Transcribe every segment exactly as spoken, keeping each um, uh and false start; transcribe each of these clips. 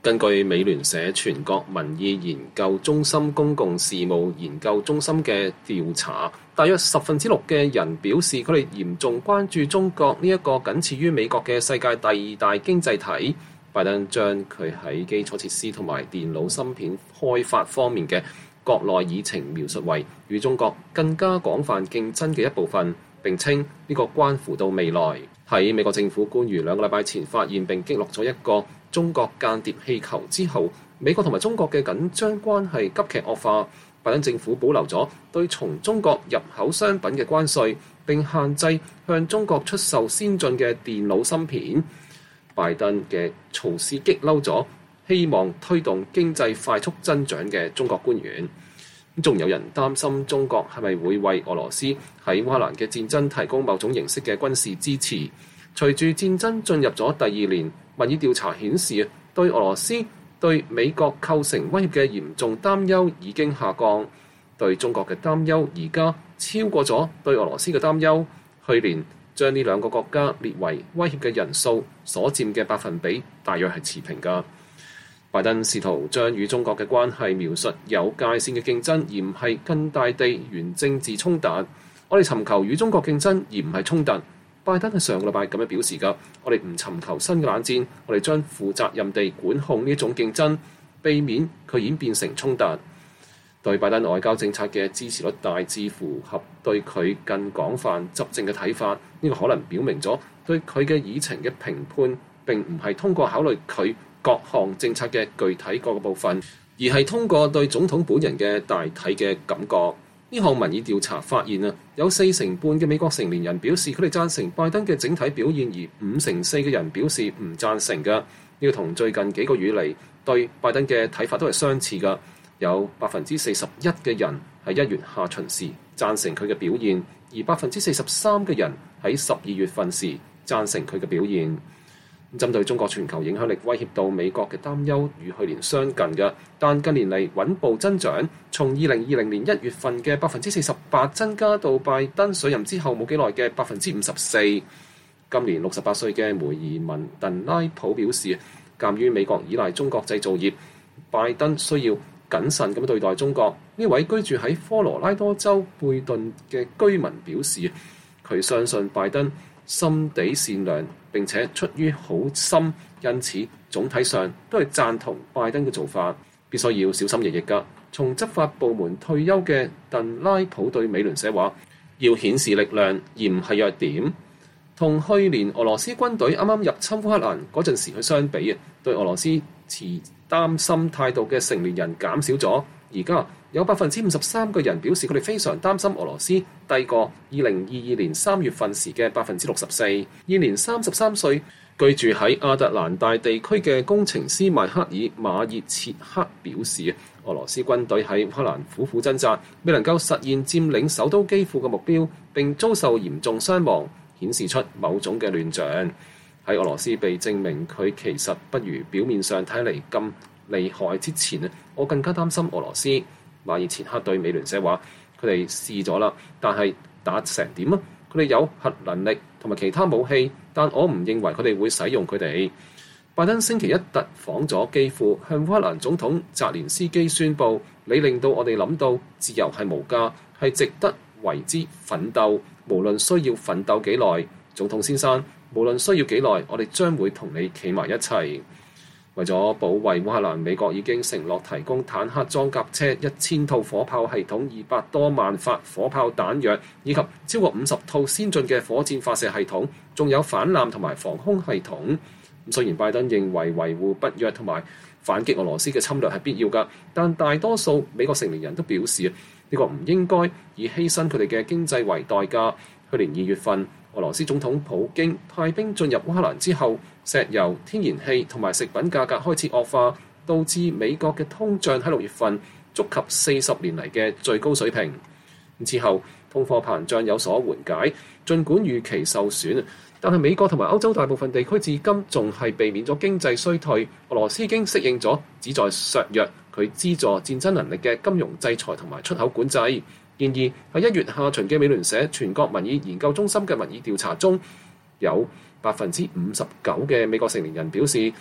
根據美聯社全國民意研究中心公共事務研究中心嘅調查，大約十分之六嘅人表示佢哋嚴重關注中國呢一個僅次於美國嘅世界第二大經濟體。拜登將佢喺基礎設施同埋電腦芯片開發方面嘅國內議程描述為與中國更加廣泛競爭嘅一部分，並稱呢個關乎到未來。喺美國政府官員兩個禮拜前發現並擊落咗一個中國間諜氣球之後，美國同埋中國嘅緊張關係急劇惡化。拜登政府保留咗對從中國入口商品嘅關稅，並限制向中國出售先進嘅電腦芯片。拜登嘅措施激嬲咗希望推動經濟快速增長嘅中國官員。仲有人擔心中國係咪會為俄羅斯喺烏克蘭嘅戰爭提供某種形式嘅軍事支持。隨住戰爭進入咗第二年，民意調查顯示對俄羅斯對美國構成威脅嘅嚴重擔憂已經下降，對中國嘅擔憂而家超過咗對俄羅斯嘅擔憂。去年將呢兩個國家列為威脅嘅人數所佔嘅百分比大約係持平㗎。拜登試圖將與中國嘅關係描述有界線嘅競爭，而唔係更大地緣政治衝突。我哋尋求與中國競爭，而唔係衝突。拜登喺上個禮拜咁樣表示㗎，我哋唔尋求新嘅冷戰，我哋將負責任地管控呢種競爭，避免佢演變成衝突。對拜登外交政策嘅支持率大致符合對佢更廣泛執政嘅睇法，呢個可能表明咗對佢嘅議程嘅評判並唔係通過考慮佢各項政策嘅具體各個部分，而係通過對總統本人嘅大體嘅感覺。呢項民意調查發現啊，有四成半嘅美國成年人表示佢哋贊成拜登嘅整體表現，而五成四嘅人表示唔贊成嘅。呢個同最近幾個月嚟對拜登嘅睇法都係相似嘅。有百分之四十一嘅人喺一月下旬時贊成佢嘅表現，而百分之四十三嘅人喺十二月份時贊成佢嘅表現。針對中國全球影響力威脅到美國嘅擔憂與去年相近嘅，但近年嚟穩步增長，從二零二零年一月份嘅百分之四十八增加到拜登上任之後冇幾耐嘅百分之五十四。今年六十八歲嘅梅爾文鄧拉普表示，鑑於美國依賴中國製造業，拜登需要謹慎咁對待中國。呢位居住喺科羅拉多州貝頓嘅居民表示，佢相信拜登心地善良並且出於好心，因此總體上都係贊同拜登嘅做法，必須要小心翼翼㗎。從執法部門退休嘅鄧拉普對美聯社話，要顯示力量而唔係弱點。同去年俄羅斯軍隊啱啱入侵烏克蘭嗰陣時去相比啊，對俄羅斯持擔心態度嘅成年人減少咗，而家有百分之五十三個人表示佢哋非常擔心俄羅斯，低過二零二二年三月份時嘅百分之六十四。現年三十三歲，居住喺亞特蘭大地區嘅工程師邁克爾馬熱切克表示，俄羅斯軍隊喺烏克蘭苦苦掙扎，未能夠實現佔領首都基輔嘅目標，並遭受嚴重傷亡，顯示出某種嘅亂象。喺俄羅斯被證明佢其實不如表面上睇嚟咁厲害之前，我更加擔心俄羅斯。馬爾切克對美聯社話：佢哋試咗啦，但係打成點啊？佢哋有核能力同埋其他武器，但我唔認為佢哋會使用佢哋。拜登星期一突訪咗基輔，向烏克蘭總統澤連斯基宣布：你令到我哋諗到自由係無價，係值得為之奮鬥，無論需要奮鬥幾耐。總統先生，無論需要幾耐，我哋將會同你企埋一齊。為咗保衛烏克蘭，美國已經承諾提供坦克裝甲車一千套、火炮系統二百多萬發火炮彈藥，以及超過五十套先進嘅火箭發射系統，仲有反艦同埋防空系統。咁雖然拜登認為維護北約同埋反擊俄羅斯嘅侵略係必要㗎，但大多數美國成年人都表示呢個唔應該以犧牲佢哋嘅經濟為代價。去年二月份，俄羅斯總統普京派兵進入烏克蘭之後，石油、天然氣同埋食品價格開始惡化，導致美國嘅通脹喺六月份觸及四十年嚟嘅最高水平。之後，通貨膨脹有所緩解，儘管預期受損，但係美國同埋歐洲大部分地區至今仲係避免咗經濟衰退。俄羅斯已經適應咗旨在削弱佢資助戰爭能力嘅金融制裁同埋出口管制。然而喺一月下旬嘅美聯社全國民意研究中心嘅民意調查中，有百分之五十九嘅美國成年人表示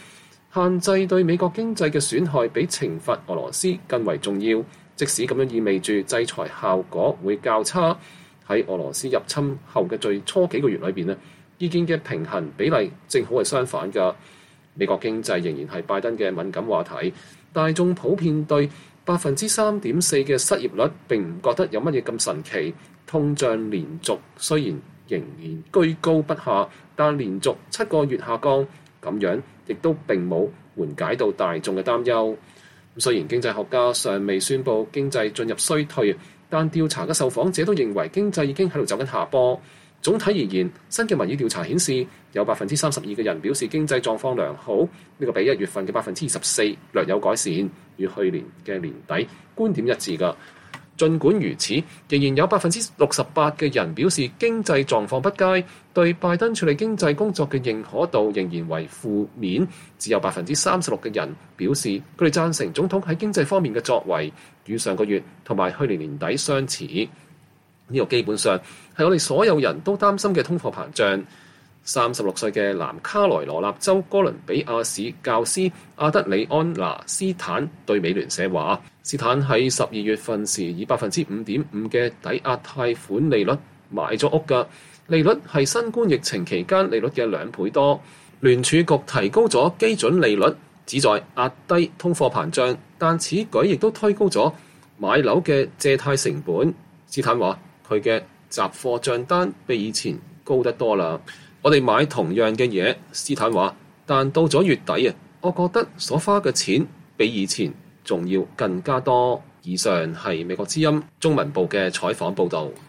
限制對美國經濟嘅損害比懲罰俄羅斯更為重要，即使咁樣意味住制裁效果會較差。喺俄羅斯入侵後嘅最初幾個月裏邊咧，意見嘅平衡比例正好係相反㗎。美國經濟仍然係拜登嘅敏感話題，大眾普遍對百分之三點四嘅失業率並唔覺得有乜嘢咁神奇。通脹連續雖然仍然居高不下，但連續七個月下降，咁樣亦都並冇緩解到大眾嘅擔憂。雖然經濟學家尚未宣布經濟進入衰退，但調查嘅受訪者都認為經濟已經喺度走緊下坡。總體而言，新嘅民意調查顯示，有百分之三十二嘅人表示經濟狀況良好，呢個比一月份嘅百分之二十四略有改善，與去年嘅年底觀點一致㗎。儘管如此，仍然有百分之六十八嘅人表示經濟狀況不佳，對拜登處理經濟工作嘅認可度仍然為負面。只有百分之三十六嘅人表示佢哋贊成總統喺經濟方面嘅作為，與上個月同埋去年年底相似。呢個基本上係我哋所有人都擔心嘅通貨膨脹。三十六歲嘅南卡羅來納州哥倫比亞市教師阿德里安娜斯坦對美聯社話，斯坦喺十二月份時以百分之五點五嘅抵押貸款利率買咗屋㗎，利率係新冠疫情期間利率嘅兩倍多。聯儲局提高咗基準利率，旨在壓低通貨膨脹，但此舉亦都推高咗買樓嘅借貸成本。斯坦話佢嘅雜貨帳單比以前高得多啦。我哋買同樣嘅嘢，斯坦話，但到咗月底啊，我覺得所花嘅錢比以前仲要更加多。以上係美國之音中文部嘅採訪報導。